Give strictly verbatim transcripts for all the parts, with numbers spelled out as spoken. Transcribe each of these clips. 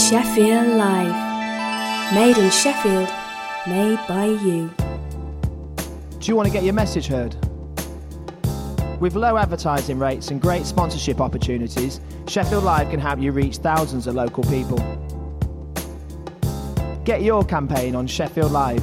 Sheffield Live. Made in Sheffield, made by you. Do you want to get your message heard? With low advertising rates and great sponsorship opportunities, Sheffield Live can help you reach thousands of local people. Get your campaign on Sheffield Live.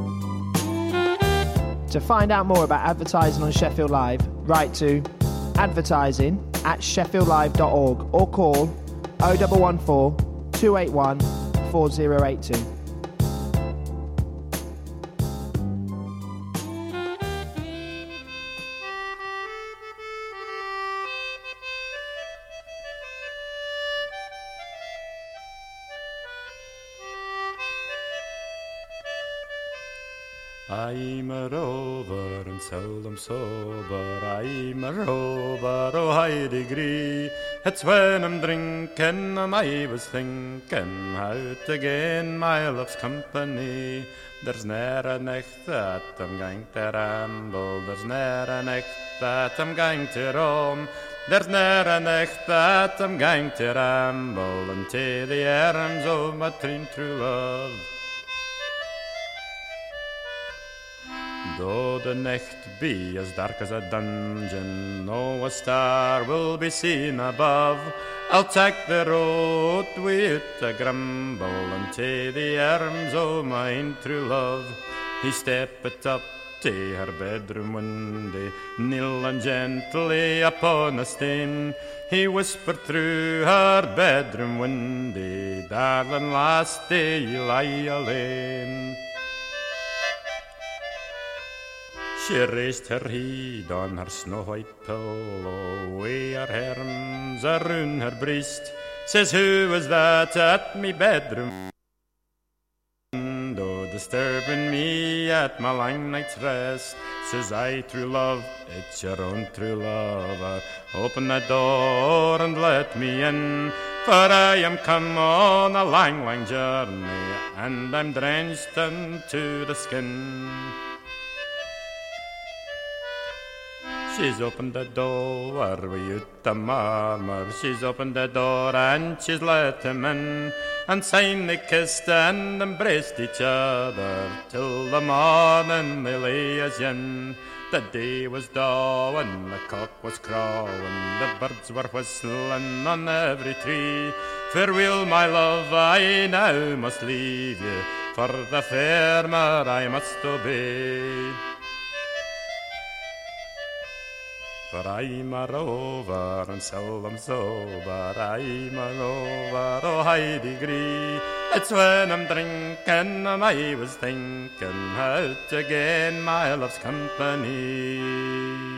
To find out more about advertising on Sheffield Live, write to advertising at sheffield live dot org or call oh one one four, two eight one, four oh eight two. I'm a rover and seldom sober, I'm a rover, oh high degree. It's when I'm drinking and I was thinking how to gain my love's company. There's ne'er a night that I'm going to ramble, there's ne'er a night that I'm going to roam. There's ne'er a night that I'm going to ramble into the arms of my true true love. Though the night be as dark as a dungeon, no a star will be seen above, I'll take the road without a grumble into the arms of my true love. He stepped up to her bedroom window, kneeling gently upon a stone. He whispered through her bedroom window, darling lass, do you lie alone? She raised her head on her snow-white pillow, with her arms around her breast. Says, who was that at me bedroom window, disturbing me at my long night's rest? Says I, true love, it's your own true love. Open the door and let me in, for I am come on a long, long journey, and I'm drenched into the skin. She's opened the door with the murmur, she's opened the door and she's let him in, and syne they kissed and embraced each other, till the morning they lay as yin. The day was dawing, the cock was crowing, the birds were whistling on every tree. Farewell, my love, I now must leave you, for the farmer I must obey. For I'm a rover and seldom sober, I'm a rover, oh high degree. It's when I'm drinking and I was thinking how to gain my love's company.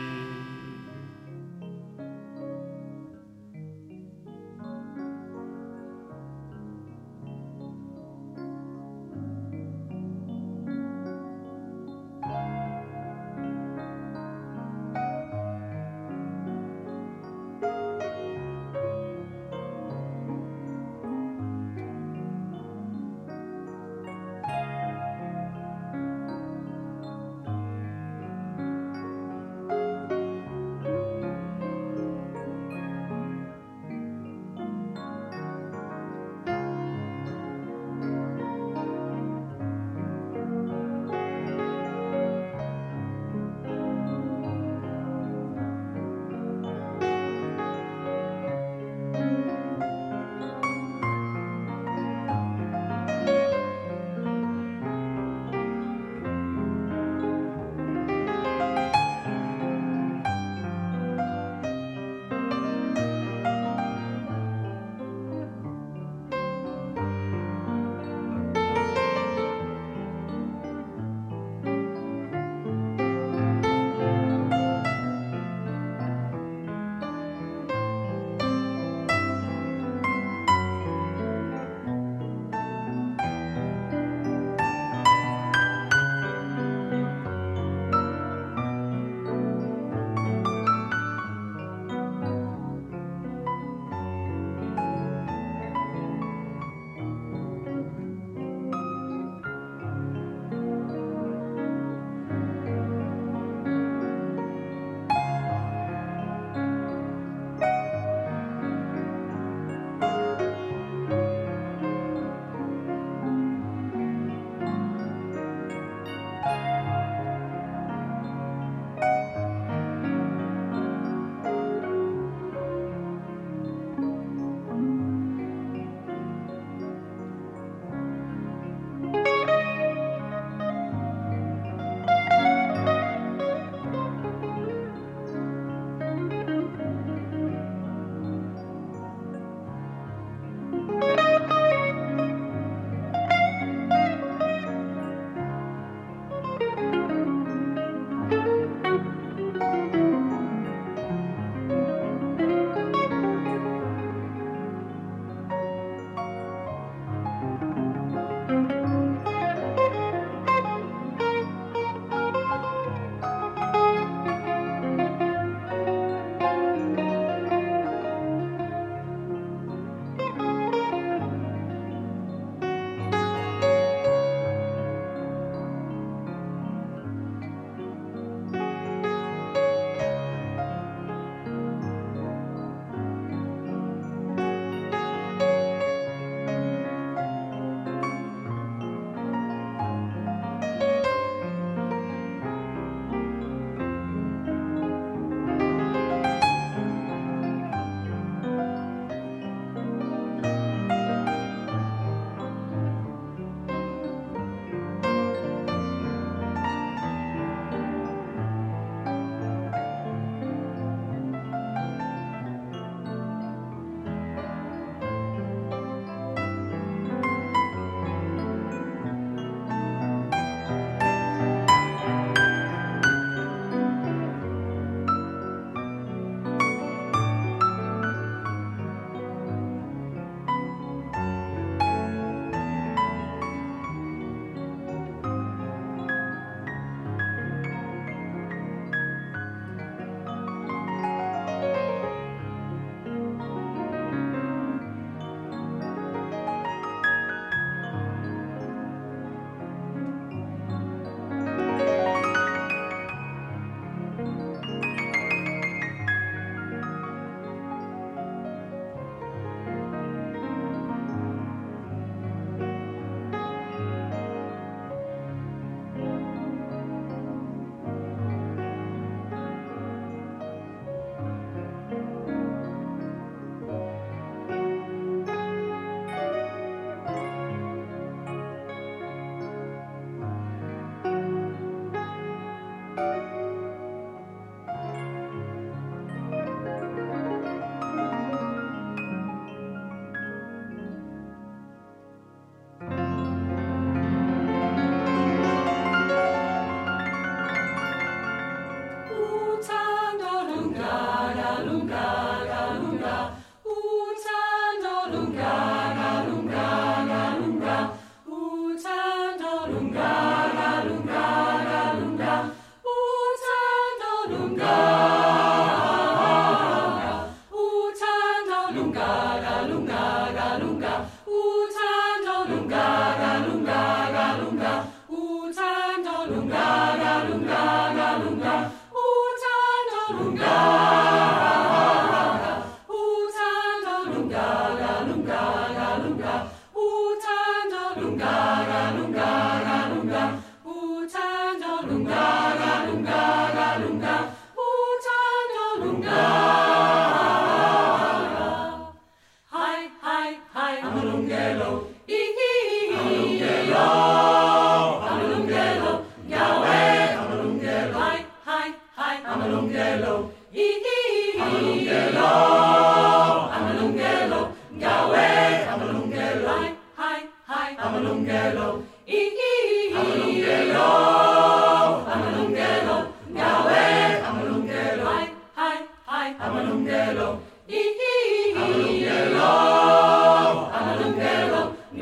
Amalungelo,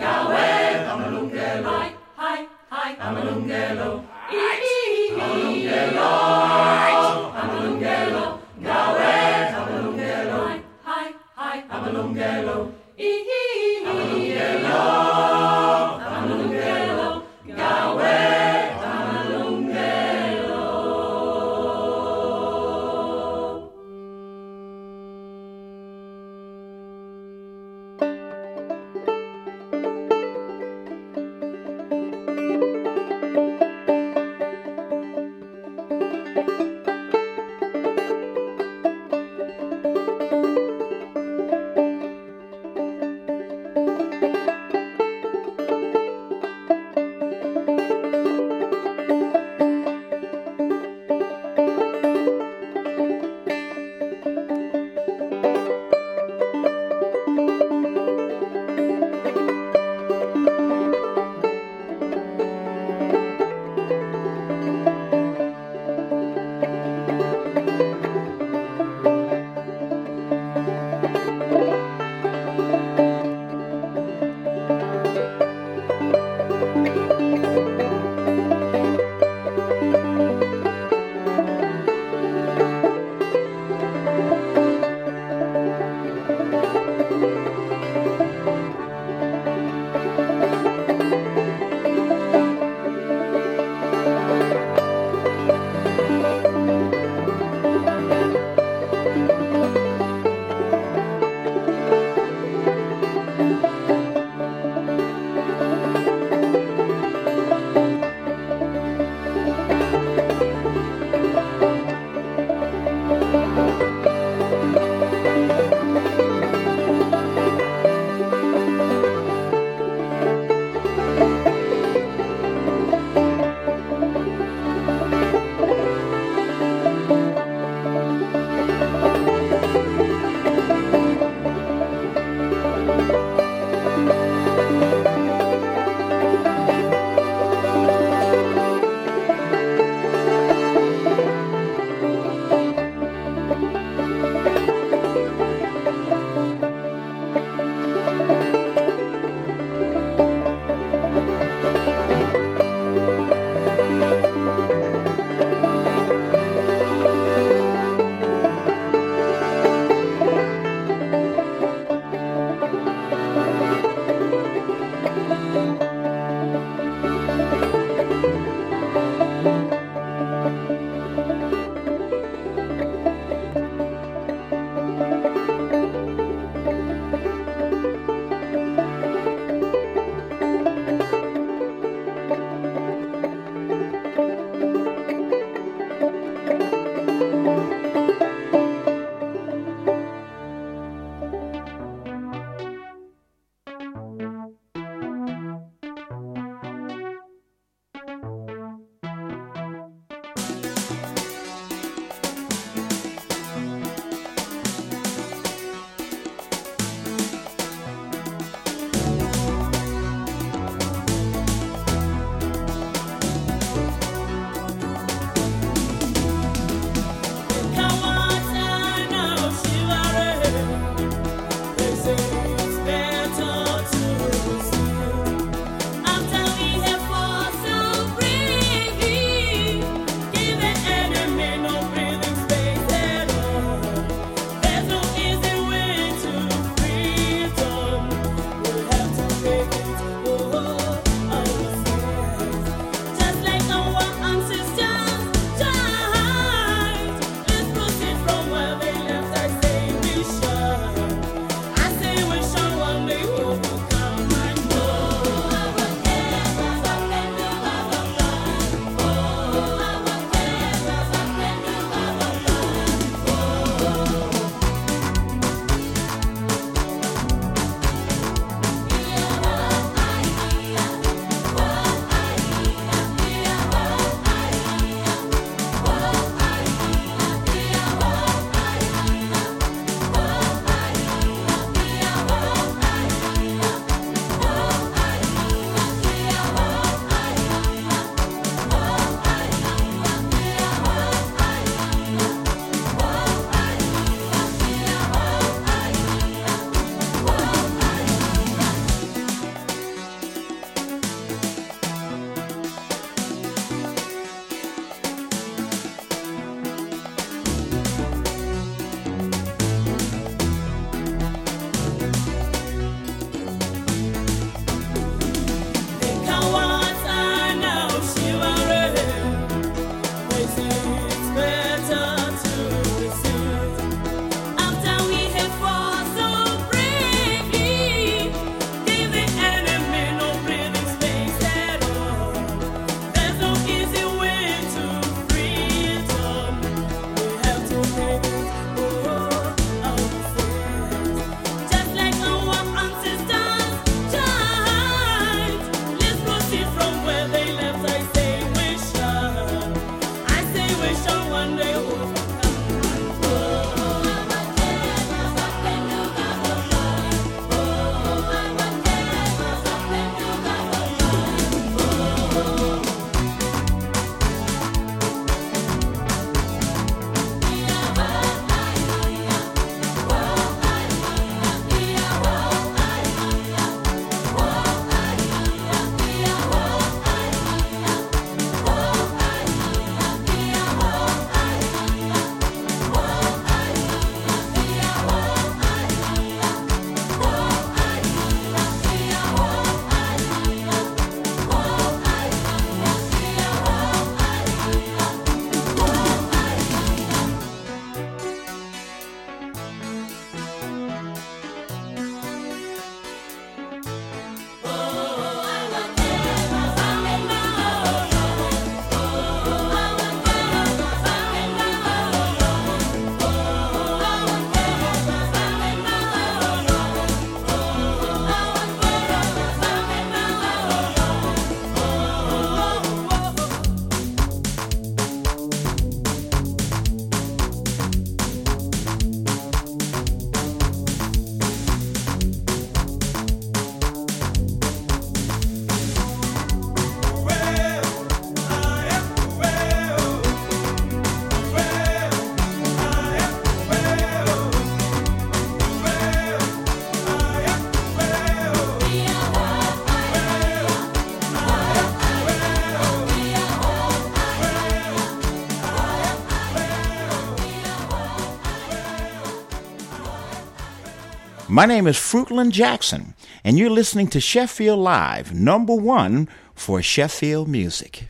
My name is Fruitland Jackson, and you're listening to Sheffield Live, number one for Sheffield music.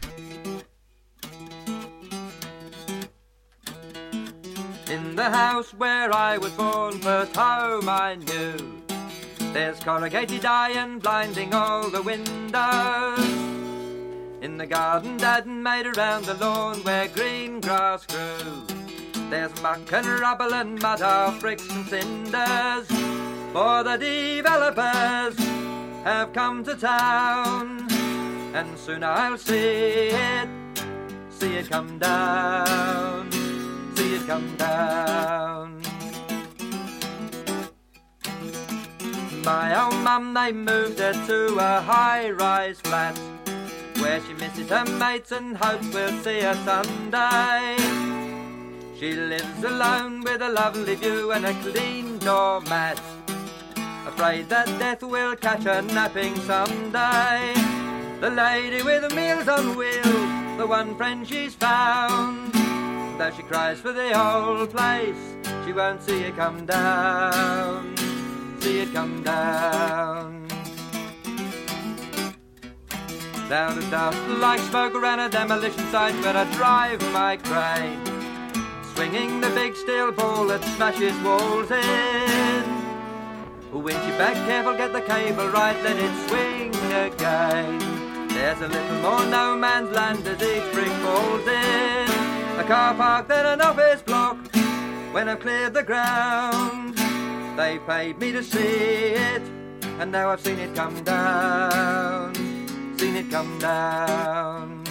In the house where I was born, first home I knew, there's corrugated iron blinding all the windows. In the garden Dad made around the lawn where green grass grew, there's muck and rubble and mud, half bricks and cinders. For the developers have come to town, and soon I'll see it, see it come down, see it come down. My old mum, they moved her to a high-rise flat, where she misses her mates and hopes we'll see her Sunday. She lives alone with a lovely view and a clean doormat, afraid that death will catch her napping someday. The lady with the meals on wheels, the one friend she's found, though she cries for the old place, she won't see it come down, see it come down. Down to dust like smoke around a demolition site where I drive my crane, swinging the big steel ball that smashes walls in. When she back careful, get the cable right, let it swing again. There's a little more no man's land as each brick falls in. A car park, then an office block. When I've cleared the ground, they paid me to see it, and now I've seen it come down, seen it come down.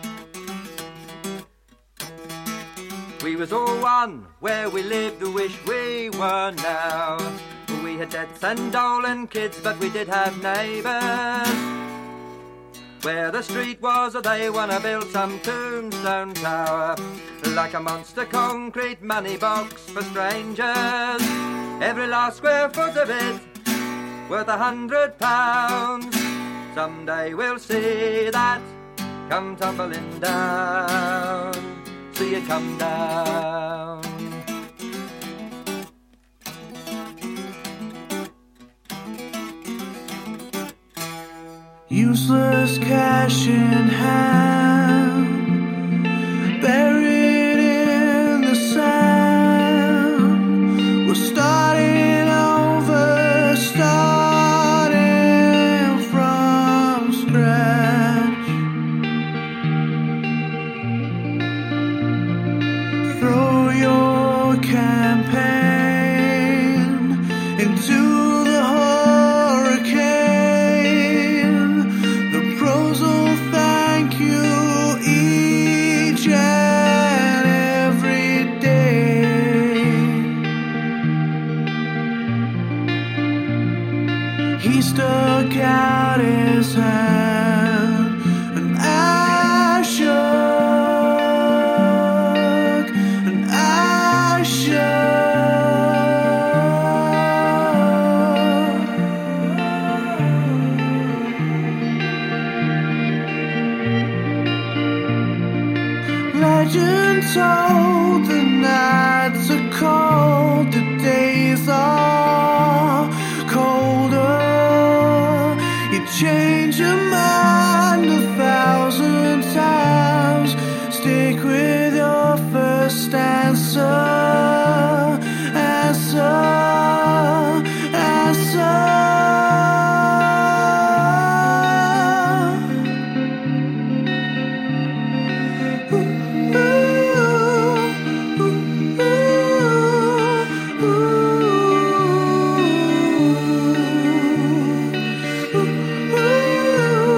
We was all one where we lived, wish we were now. We had debts and Dolan kids, but we did have neighbours. Where the street was, they wanna build some tombstone tower, like a monster concrete money box for strangers. Every last square foot of it worth a hundred pounds. Someday we'll see that come tumbling down, see it come down. Useless cash in hand, buried in the sand. We're starting over, starting from scratch. Throw your campaign into the hurricane. Stuck out his hand, and I shook, and I shook. Legend told the nights are cold, the days are colder. Change your mind a thousand times. Stick with your first answer. Answer. Answer. Ooh, ooh, ooh, ooh, ooh.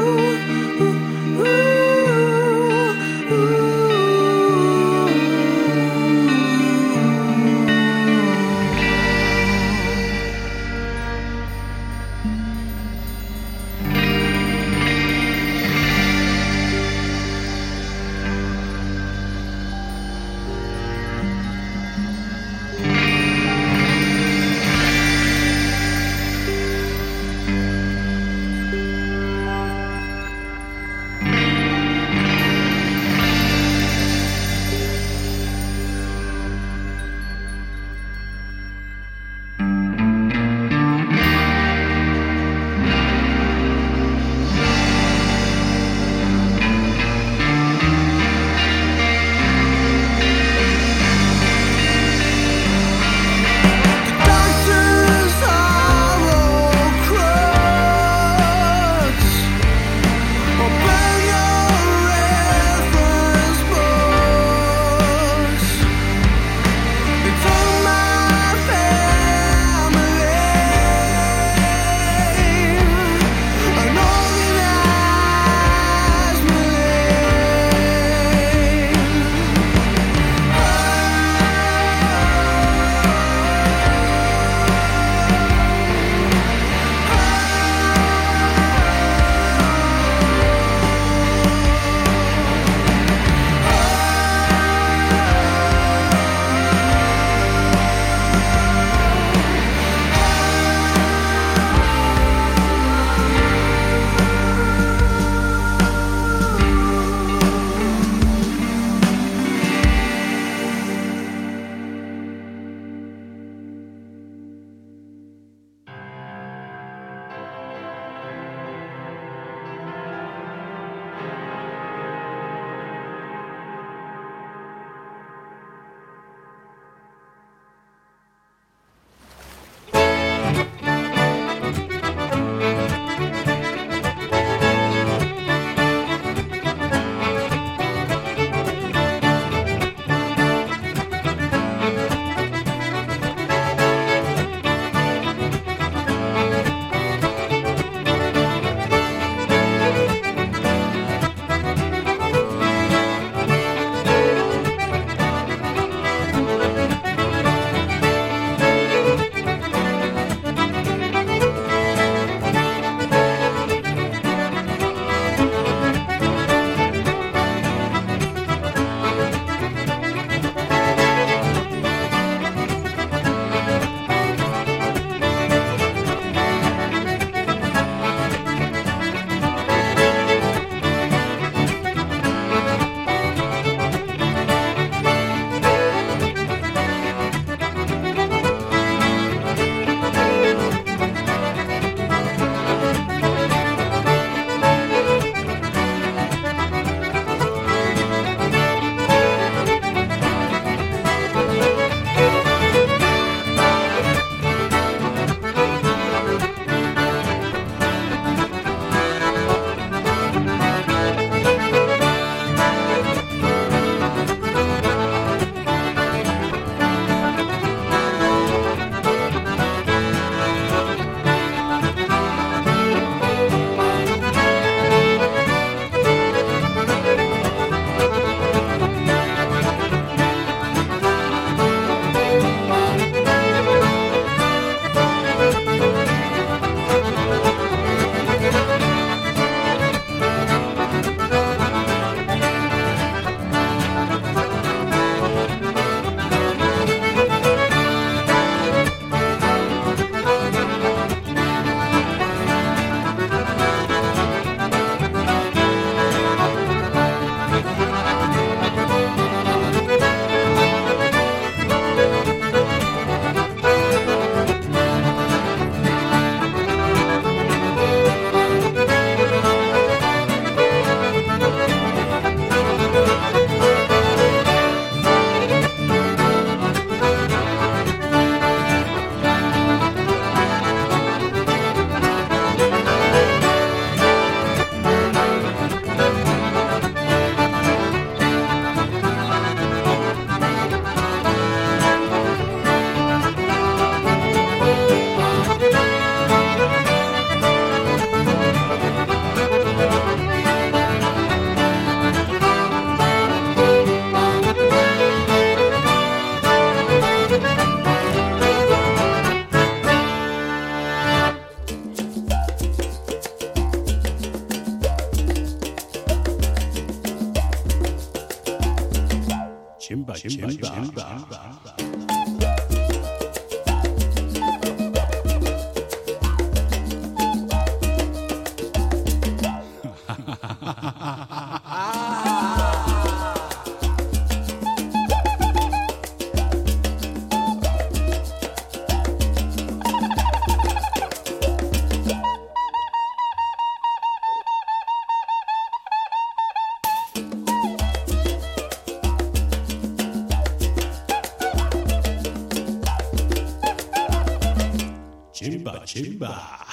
Chimba, chimba, chimba, chimba. Chimba, chimba.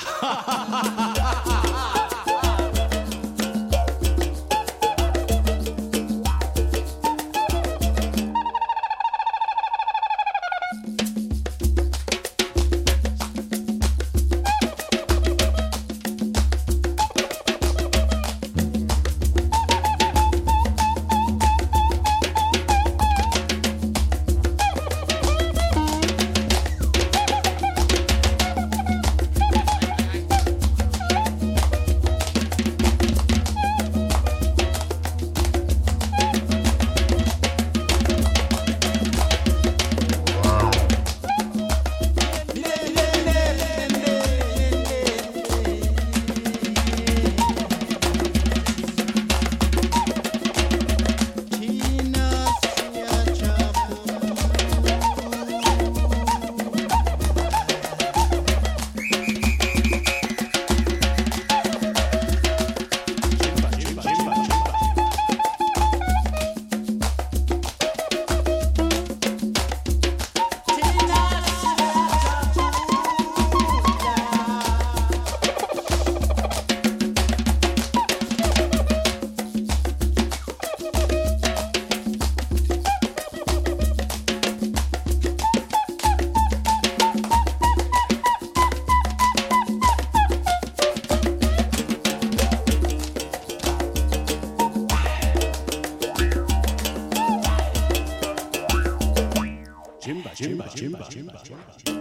Chimba, chimba, chimba, chimba.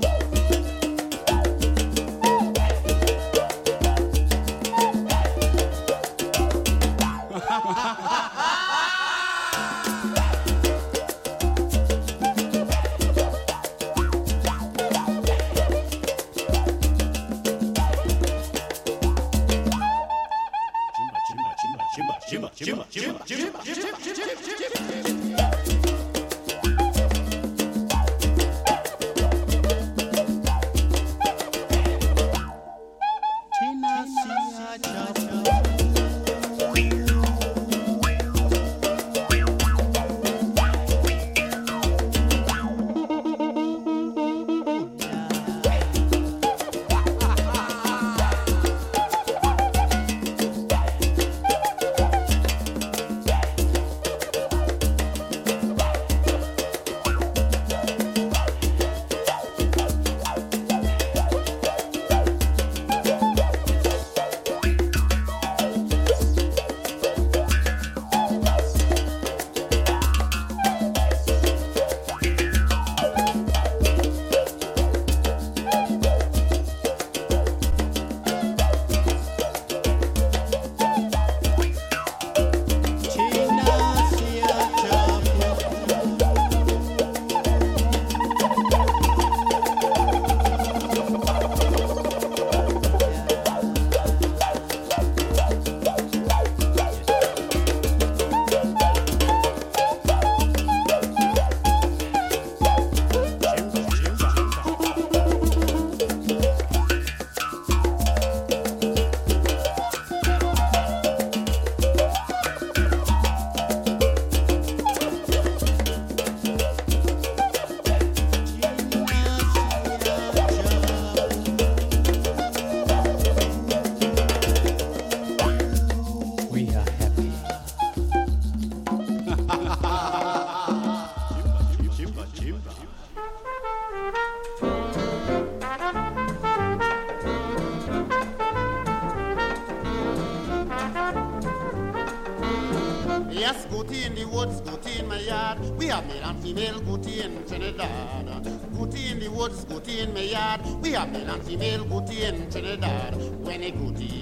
Yes, Gooty in the woods, Gooty in my yard. We have male and female Gooty in Trinidad. Gooty in the woods, Gooty in my yard. We have male and female Gooty in Trinidad. When a Gooty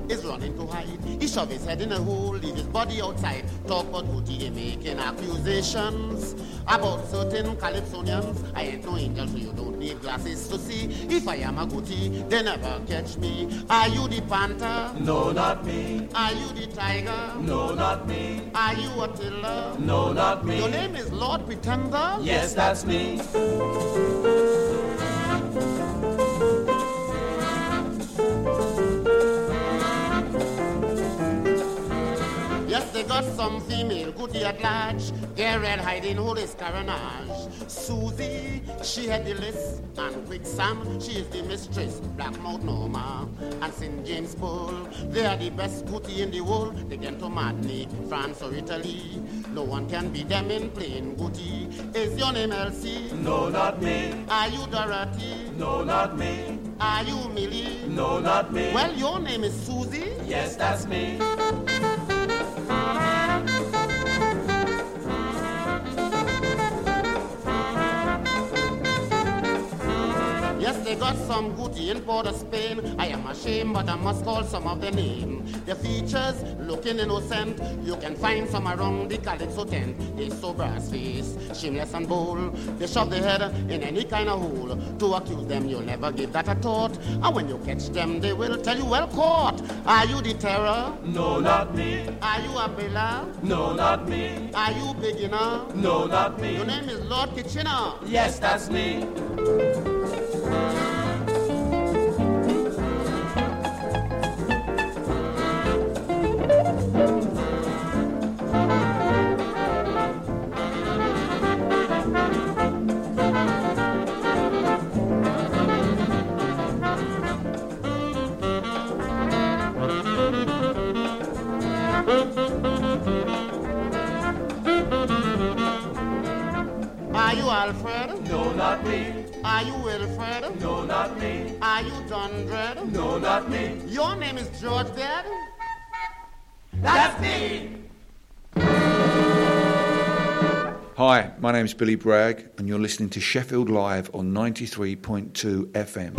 is running to hide. He shove his head in a hole, leave his body outside. Talk about Gooty, they making accusations about certain Calypsonians. I ain't no angel, so you don't need glasses to see. If I am a Gooty, they never catch me. Are you the panther? No, not me. Are you the tiger? No, not me. Are you Attila? No, not me. Your name is Lord Pretender? Yes, that's me. Yes, they got some female Gooty at large. They're red hiding who is Caranage. Susie, she had the list. And Quick Sam, she is the mistress. Blackmouth Norma and Saint James Bull. They are the best Gooty in the world. They get to Martinique, France or Italy. No one can beat them in playing Gooty. Is your name Elsie? No, not me. Are you Dorothy? No, not me. Are you Millie? No, not me. Well, your name is Susie? Yes, that's me. Yes, they got some Gooty in Port of Spain. I am ashamed, but I must call some of the name. The features looking innocent. You can find some around the Calypso tent. They so brass face, shameless and bold. They shove their head in any kind of hole. To accuse them, you'll never give that a thought. And when you catch them, they will tell you, well caught. Are you the terror? No, not me. Are you a Bella? No, not me. Are you beginner? No, not me. Your name is Lord Kitchener? Yes, that's me. Are you Alfred? No, not me. Are you Wilfred? No, not me. Are you John Dredd? No, not me. Your name is George Dad? That's me. Hi, my name's Billy Bragg, and you're listening to Sheffield Live on ninety-three point two F M.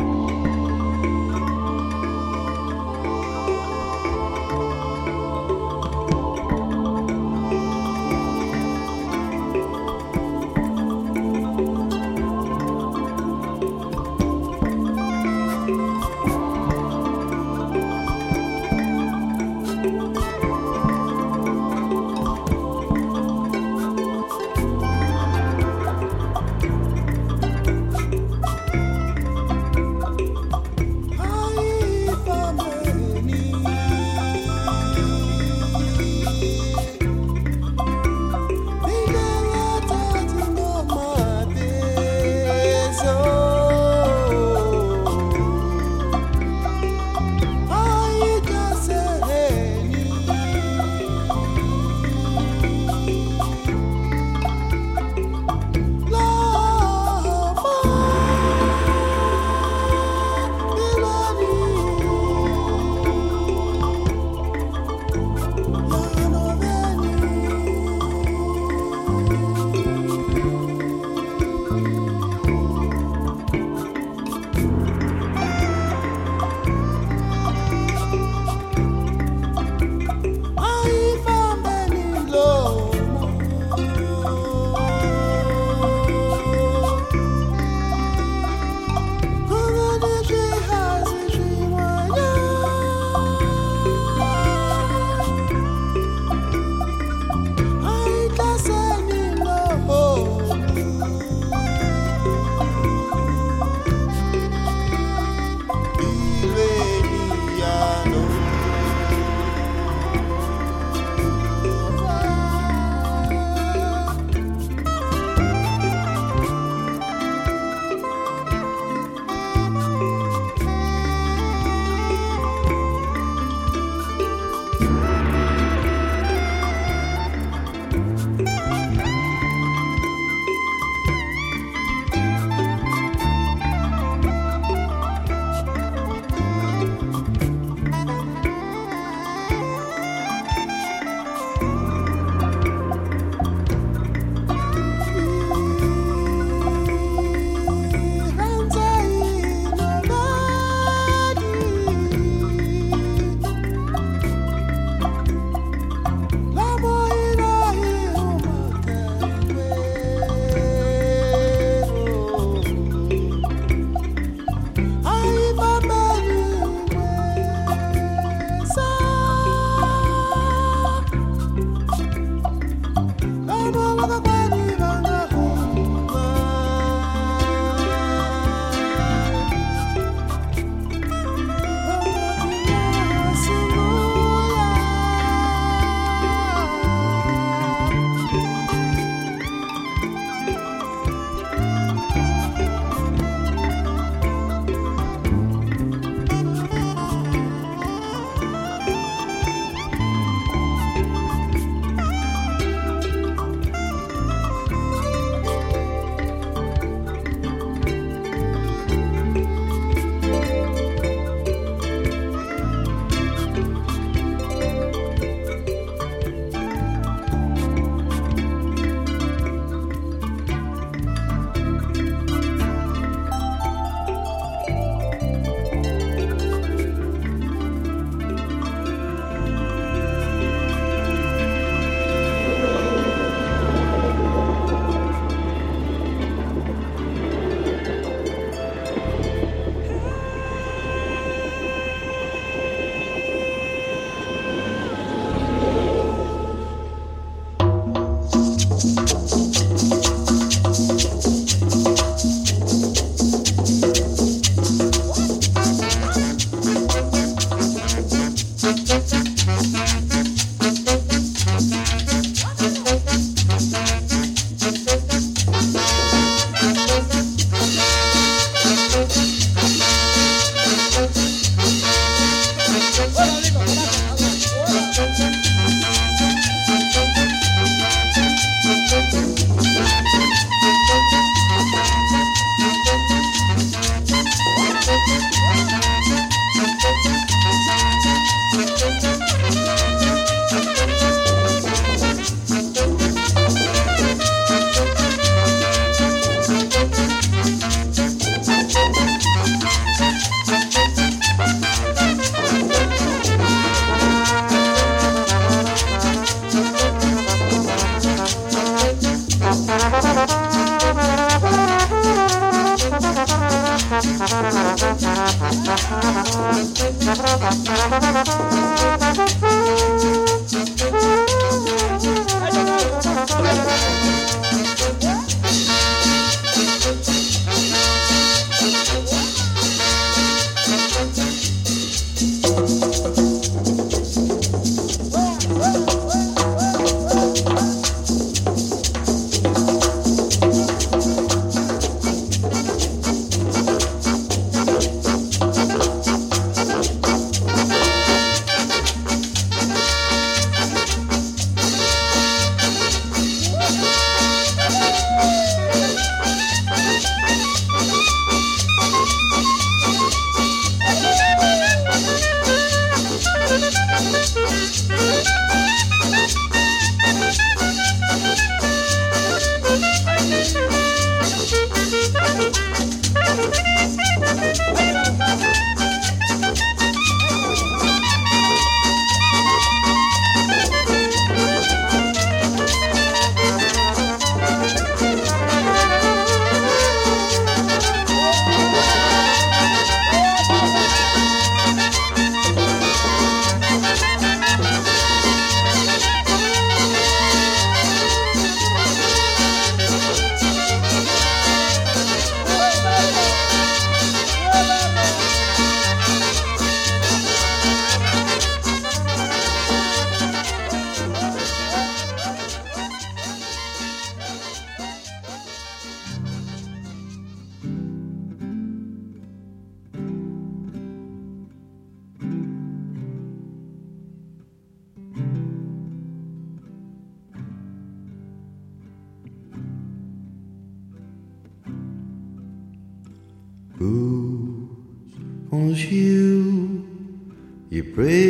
Who's gonna shoe your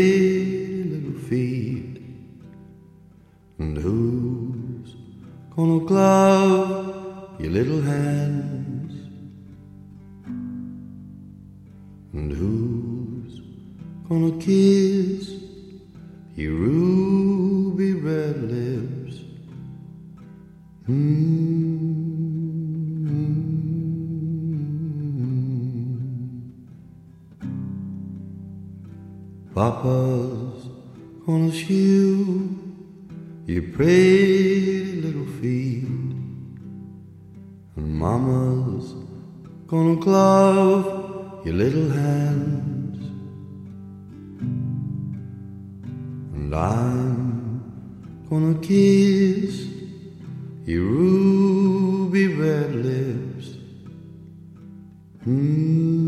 pretty little feet? And who's gonna glove your little hands? And who's gonna kiss your ruby red lips? Mm. Papa's gonna shoe your pretty little feet, and Mama's gonna glove your little hands, and I'm gonna kiss your ruby red lips. Mm.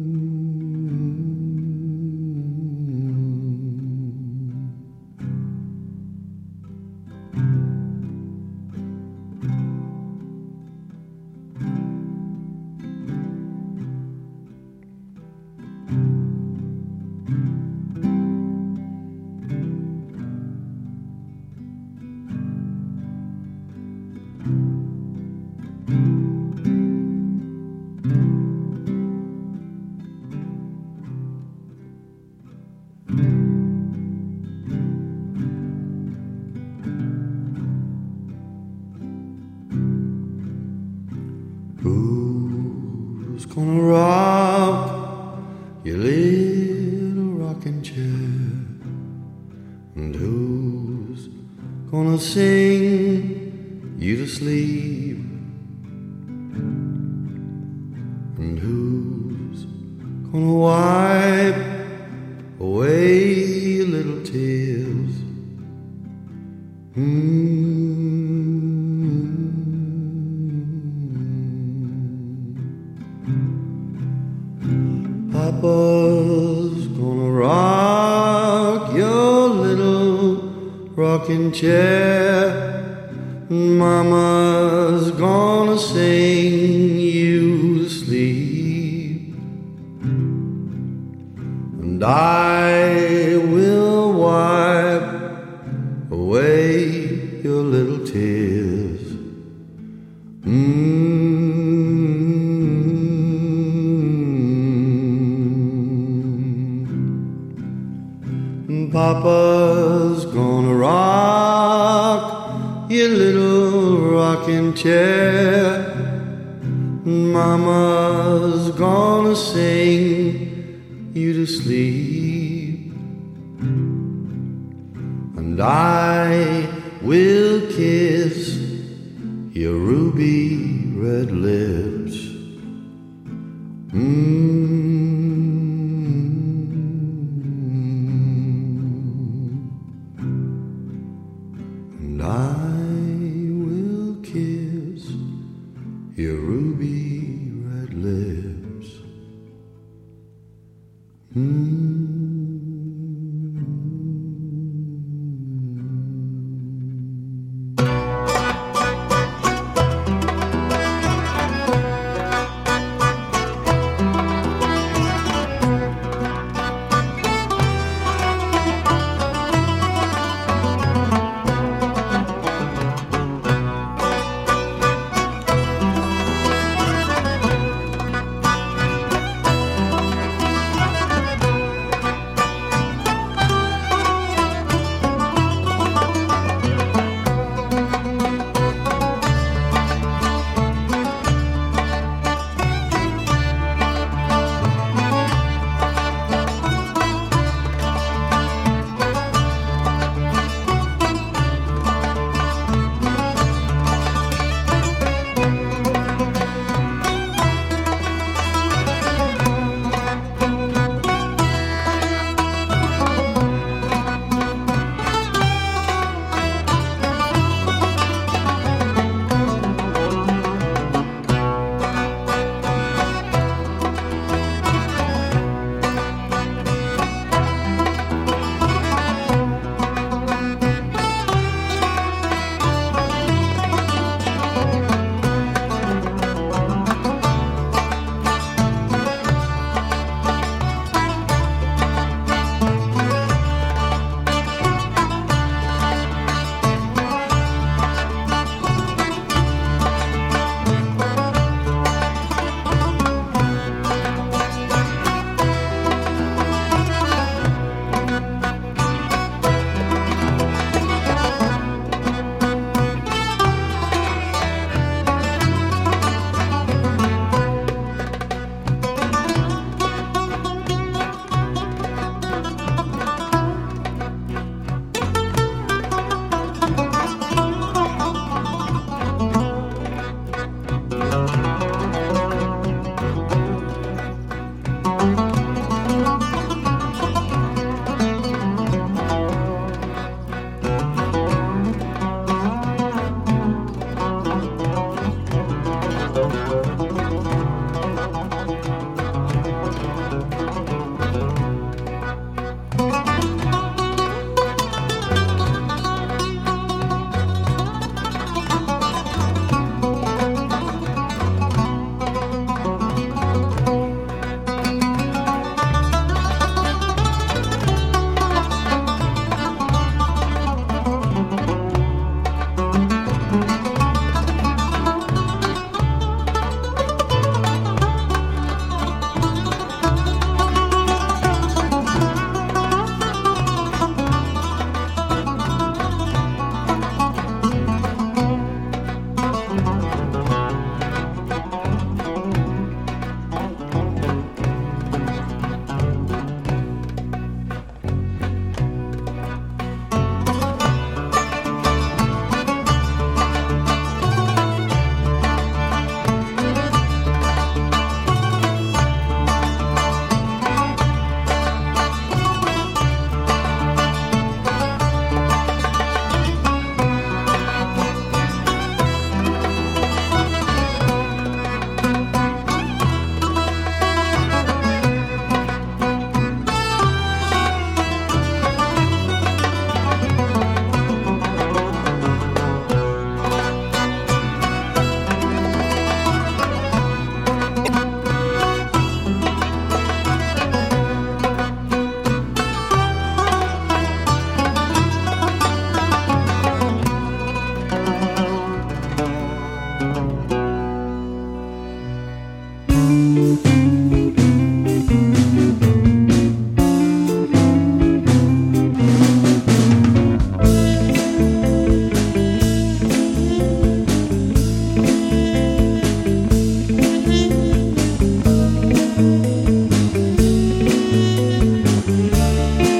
Who's gonna rock your little rocking chair? And who's gonna sing you to sleep? And who's gonna wipe away your little tears? Mm. Papa's gonna rock rocking chair. Mama's gonna sing you to sleep, and I will wipe away your little tears. Mm. Papa's gonna rock your little rocking chair. Mama's gonna sing you to sleep, and I will kiss your ruby red lips. Mm. And I will kiss your ruby red lips. Mm.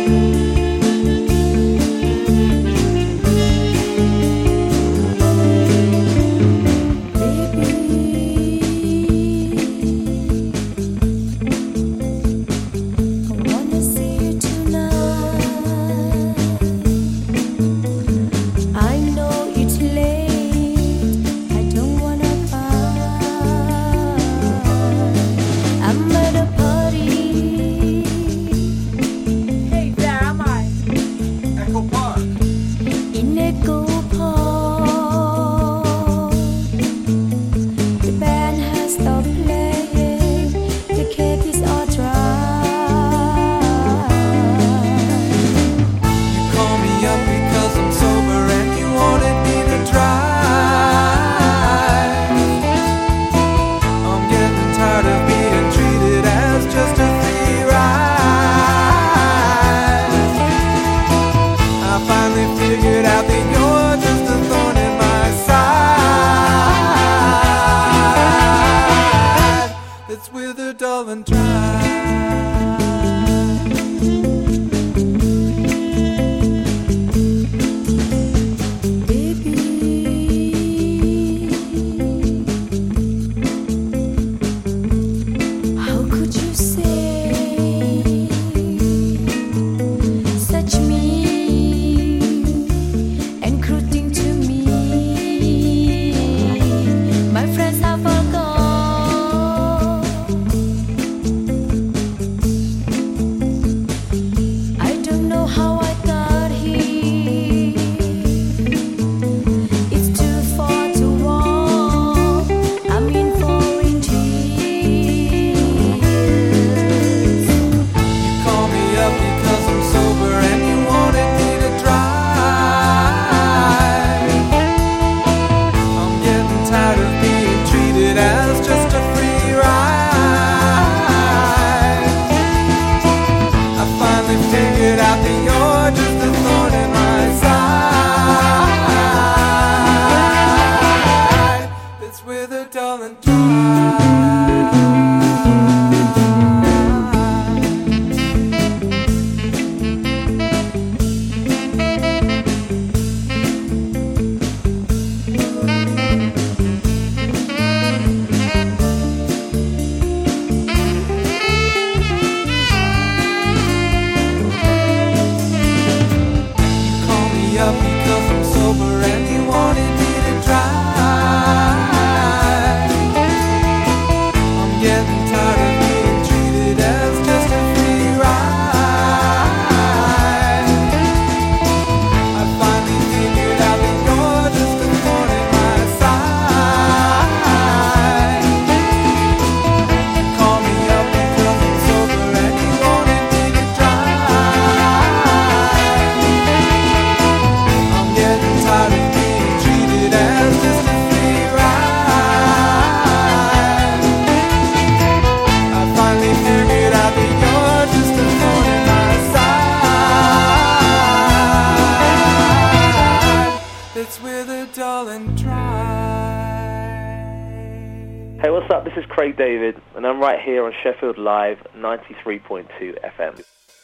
Hey, what's up? This is Craig David, and I'm right here on Sheffield Live, ninety-three point two F M.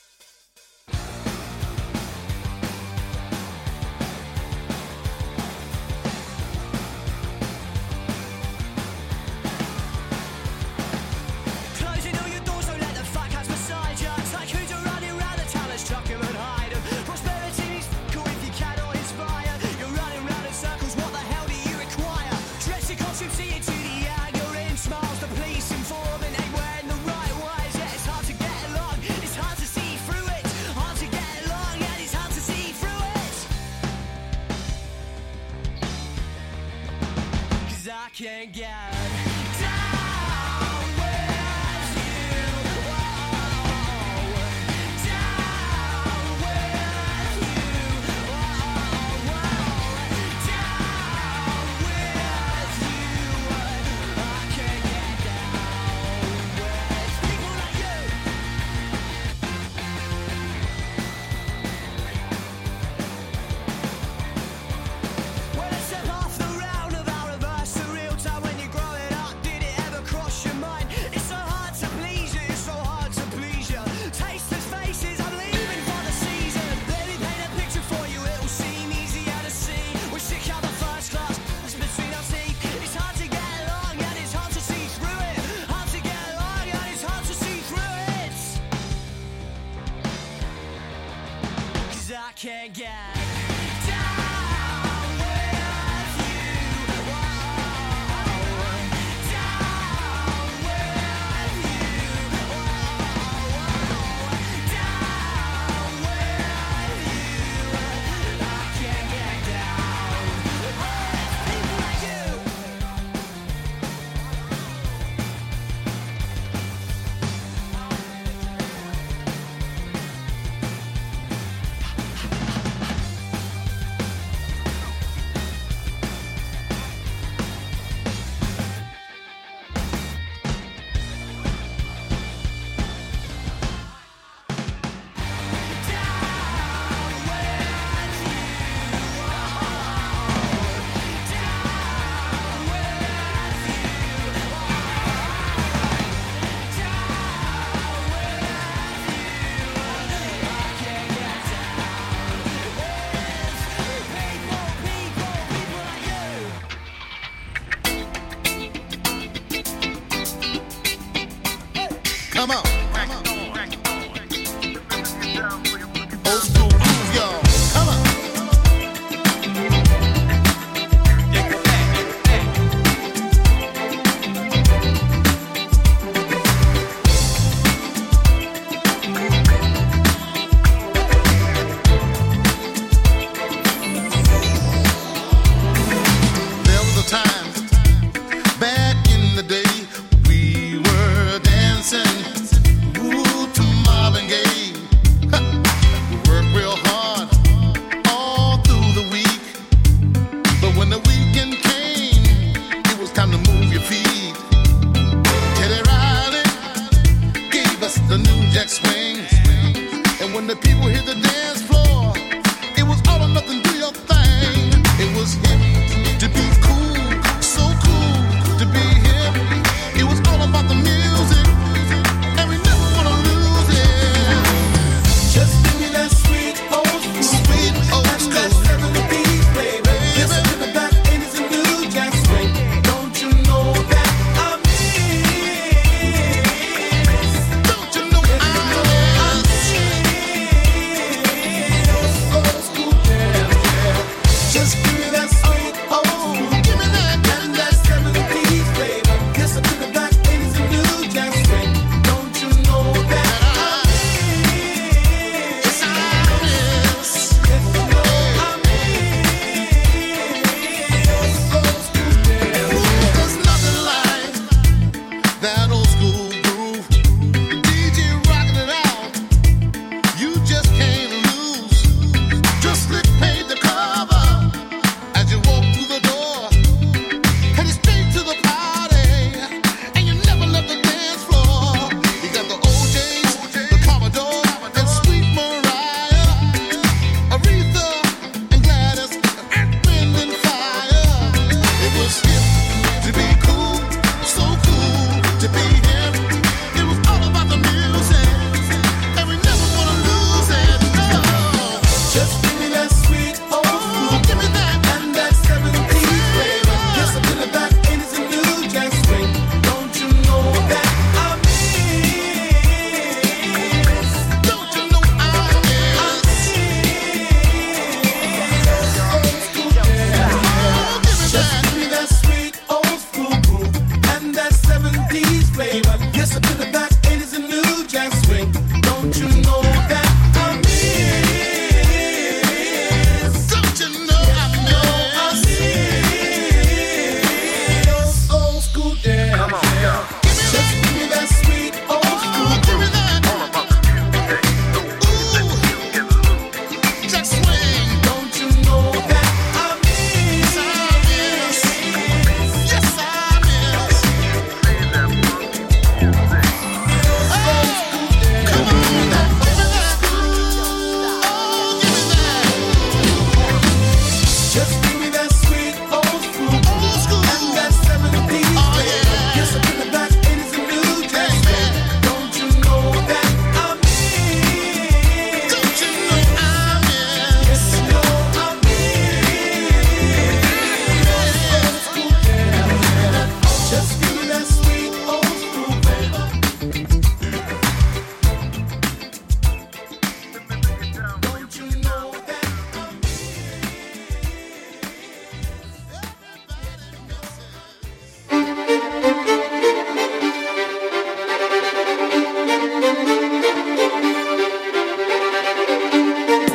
Can't get down with you, oh, down with you, oh, down with you. I can't get down with people like you. When I step off the round of our reverse, the real time when you grow I can't get down with you. Whoa. Down with you. Whoa. Down with you. I can't get down with people like you. Come on. Old school groove, y'all. Come on. There was a time back in the day we were dancing. Ooh, to Marvin Gaye. Ha. We worked real hard all through the week. But when the weekend came, it was time to move your feet. Teddy Riley gave us the New Jack Swing. And when the people hit the dance floor, it was all or nothing, do your thing. It was hip